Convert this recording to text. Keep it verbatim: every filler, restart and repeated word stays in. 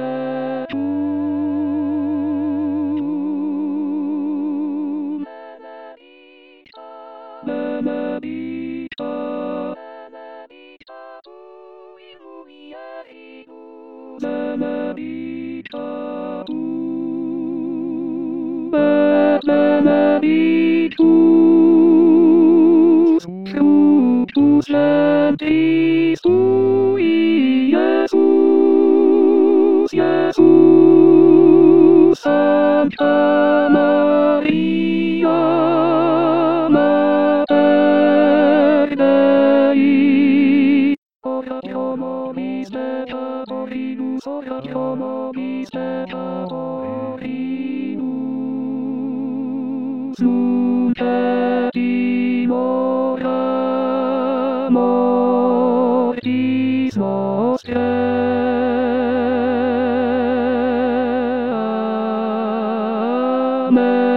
Jesús, Santa Maria, Mater Dei, oración nobis peccatoribus, oración nobis peccatoribus, nunc et in hora mortis nostrae. Amen.